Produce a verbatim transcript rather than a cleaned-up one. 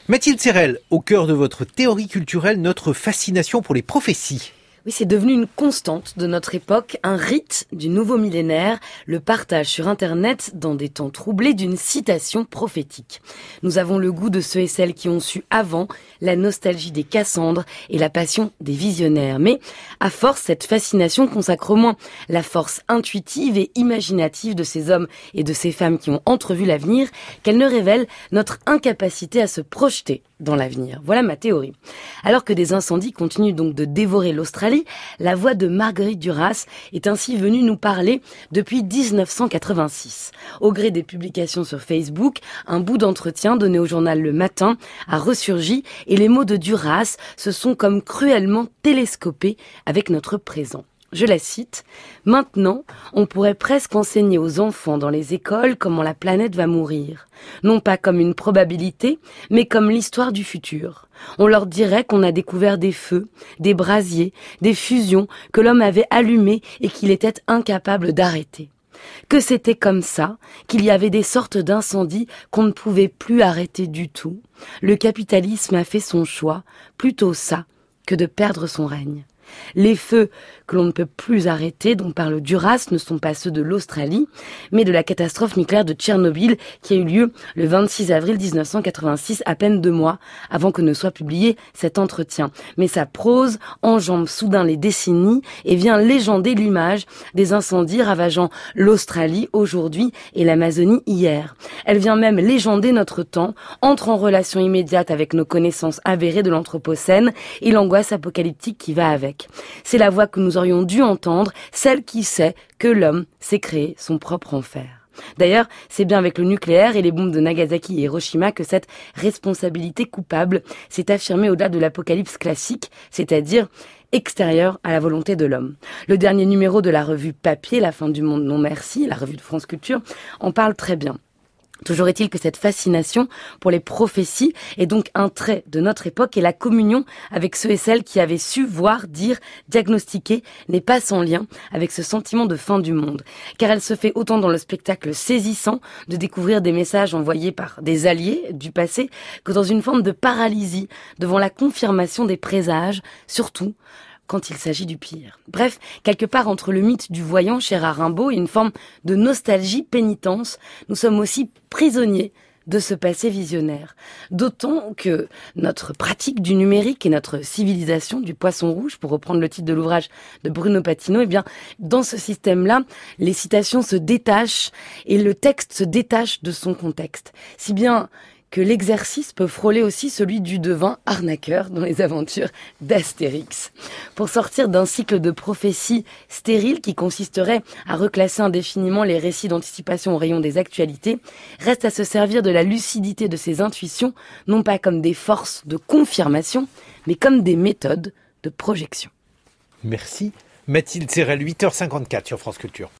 Mathilde Serrel, au cœur de votre théorie culturelle, notre fascination pour les prophéties. Oui, c'est devenu une constante de notre époque, un rite du nouveau millénaire, le partage sur Internet, dans des temps troublés, d'une citation prophétique. Nous avons le goût de ceux et celles qui ont su avant la nostalgie des Cassandres et la passion des visionnaires. Mais, à force, cette fascination consacre moins la force intuitive et imaginative de ces hommes et de ces femmes qui ont entrevu l'avenir, qu'elle ne révèle notre incapacité à se projeter dans l'avenir. Voilà ma théorie. Alors que des incendies continuent donc de dévorer l'Australie, la voix de Marguerite Duras est ainsi venue nous parler depuis dix-neuf cent quatre-vingt-six. Au gré des publications sur Facebook, un bout d'entretien donné au journal Le Matin a ressurgi et les mots de Duras se sont comme cruellement télescopés avec notre présent. Je la cite, « Maintenant, on pourrait presque enseigner aux enfants dans les écoles comment la planète va mourir. Non pas comme une probabilité, mais comme l'histoire du futur. On leur dirait qu'on a découvert des feux, des brasiers, des fusions que l'homme avait allumés et qu'il était incapable d'arrêter. Que c'était comme ça, qu'il y avait des sortes d'incendies qu'on ne pouvait plus arrêter du tout. Le capitalisme a fait son choix, plutôt ça que de perdre son règne. Les feux que l'on ne peut plus arrêter, dont parle Duras, ne sont pas ceux de l'Australie, mais de la catastrophe nucléaire de Tchernobyl qui a eu lieu le vingt-six avril dix-neuf cent quatre-vingt-six, à peine deux mois avant que ne soit publié cet entretien. Mais sa prose enjambe soudain les décennies et vient légender l'image des incendies ravageant l'Australie aujourd'hui et l'Amazonie hier. Elle vient même légender notre temps, entre en relation immédiate avec nos connaissances avérées de l'Anthropocène et l'angoisse apocalyptique qui va avec. C'est la voix que nous aurions dû entendre, celle qui sait que l'homme s'est créé son propre enfer. D'ailleurs, c'est bien avec le nucléaire et les bombes de Nagasaki et Hiroshima que cette responsabilité coupable s'est affirmée au-delà de l'apocalypse classique, c'est-à-dire extérieure à la volonté de l'homme. Le dernier numéro de la revue Papier, La fin du monde non merci, la revue de France Culture, en parle très bien. Toujours est-il que cette fascination pour les prophéties est donc un trait de notre époque et la communion avec ceux et celles qui avaient su voir, dire, diagnostiquer n'est pas sans lien avec ce sentiment de fin du monde. Car elle se fait autant dans le spectacle saisissant de découvrir des messages envoyés par des alliés du passé que dans une forme de paralysie devant la confirmation des présages, surtout quand il s'agit du pire. Bref, quelque part entre le mythe du voyant cher à Rimbaud et une forme de nostalgie pénitence, nous sommes aussi prisonniers de ce passé visionnaire. D'autant que notre pratique du numérique et notre civilisation du poisson rouge, pour reprendre le titre de l'ouvrage de Bruno Patino, eh bien, dans ce système-là, les citations se détachent et le texte se détache de son contexte. Si bien que l'exercice peut frôler aussi celui du devin arnaqueur dans les aventures d'Astérix. Pour sortir d'un cycle de prophéties stériles qui consisterait à reclasser indéfiniment les récits d'anticipation au rayon des actualités, reste à se servir de la lucidité de ses intuitions, non pas comme des forces de confirmation, mais comme des méthodes de projection. Merci. Mathilde Serrel, huit heures cinquante-quatre sur France Culture.